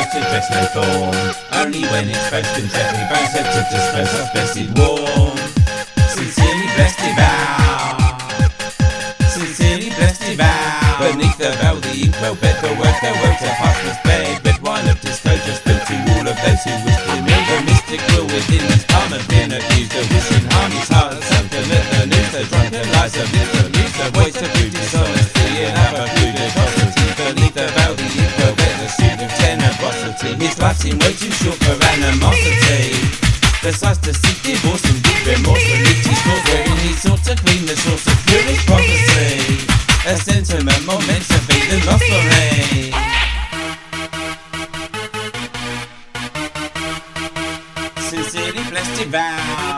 to dress no form. Only when it's both conceptually bound to disperse us blessed warm. Sincerely blessed devour. Sincerely blessed devour. Beneath the veil the inkwell bed, the work to pastor's bed. Red wine of disclosure spilled to all of those who wish to meet. The mystic will within his palm have been accused of wishing harm his heart. Some commit the news, the drunken lies of misabuse, the voice of true dishonesty and other crude atrocities. Beneath the veil the inkwell bed, the suit of generosity. His life seemed way too short for animosity. Decides to seek divorce and deep remorse for Nietzsche's thought, wherein he sought to clean the source of purest prophecy. A sentiment more meant to be than lost for me. Sincerely blessed devour.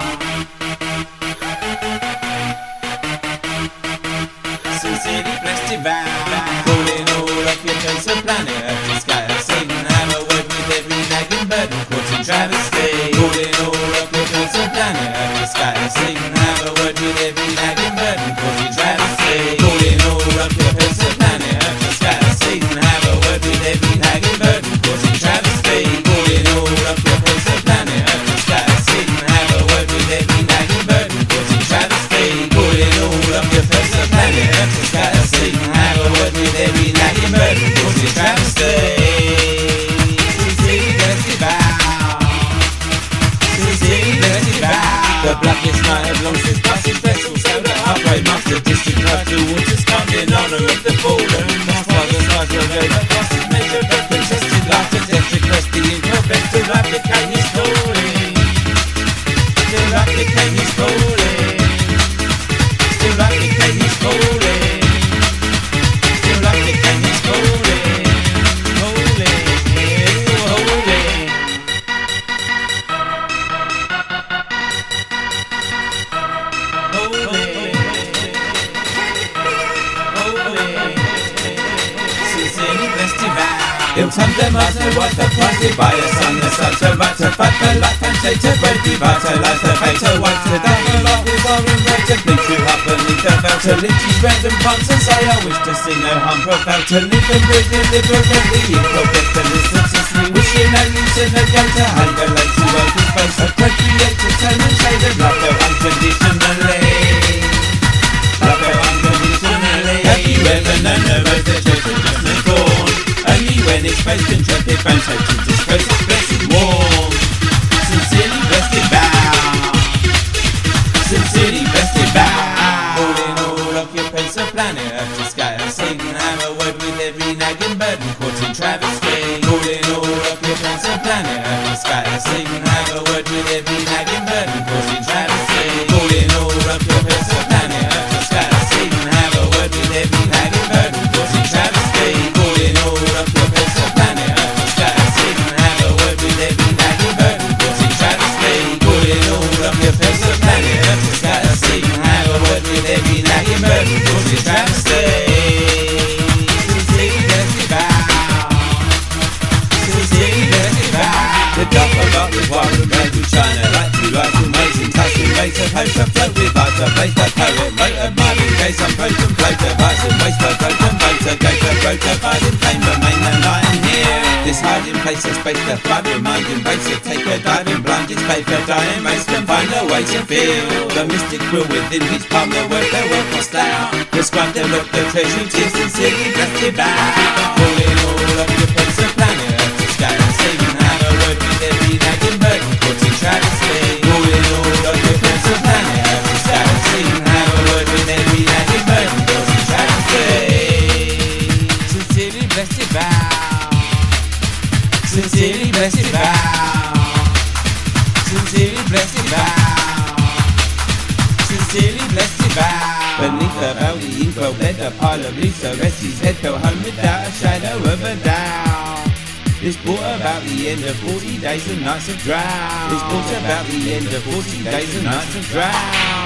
Sincerely blessed devour. Calling all occupants of planet Earth to scatter Satan. Have a word with every nagging burden caught in travesty. Calling all occupants of planet Earth to scatter Satan. Have a word with every nagging burden caught in travesty. Calling all occupants of planet Earth to scatter Satan. Have a word with every nagging burden caught in travesty. Calling all occupants of planet Earth to scatter Satan. Have a word with every nagging burden caught in travesty. Calling all occupants of planet Earth to scatter Satan. Have a word with every nagging burden caught in travesty. Sincerely blessed devour. Sincerely blessed devour. The blackest night of long since past his vessel sailed at halfway marks the distant cloud to waters calmed in honour of the fallen. Past by the sides of the past his measure but contested life to death request the imperfect to replicate his calling. To replicate his calling. To replicate his calling. To replicate his calling. Calling. Calling. He'll tell them as a wife the price to buy a son, the son to right to fight for life and take to break, revitalize the fate to wife to die for love with our embrace to bleed to up beneath the veil to lift his random pumps and say I wish to see no harm prevail to live and breathe deliberately incorrect to listen to sleep wishing only to negate to hunger like to open space appropriate to turn and say that love her unconditionally. Love her unconditionally. Have you ever known a rose that chose to just no thorn? Only when it's both contrepid bound so to disgrace its blessed warm. Sincerely blessed devour. Sincerely blessed devour. Calling all occupants of planet Earth to scatter Satan. Have a word with every nagging burden caught in travesty. Calling all occupants of planet Earth to scatter Satan. Have a word with every nagging burden caught in travesty. Calling all occupants of planet Earth to scatter Satan. Have a word with every nagging burden caught in travesty. Calling all occupants of planet Earth to scatter Satan. Have a word with every nagging burden caught in travesty. Calling all occupants of planet Earth to scatter Satan. Have a word with every nagging burden caught in travesty. Sincerely blessed devour. Sincerely blessed devour. The dark of art with wild and red with China like to amazing touching race of hope to float with art to place the poet wrote admiring gaze on contemplate the vice and waste for broken boat to go for broke to hiding flame remain the night and here this hiding place of space the flood reminding base to take a diving blind its paper dying race can find a way to feel the mystic will within his palm the work lost out prescribe the look the treasure tears sincerely blessed devour calling all of the place of planet Earth to scatter Satan have a word with every nagging burden caught in travesty calling all of the place of planet Earth to scatter Satan have a word with every nagging burden caught in travesty sincerely blessed devour sincerely blessed devour sincerely blessed devour sincerely blessed devour beneath the veil the inkwell led a pile of leaves to rest his head fell home without a shadow of a doubt. This brought about the end of 40 days and nights of drought. This brought about the end of 40 days and nights of drought.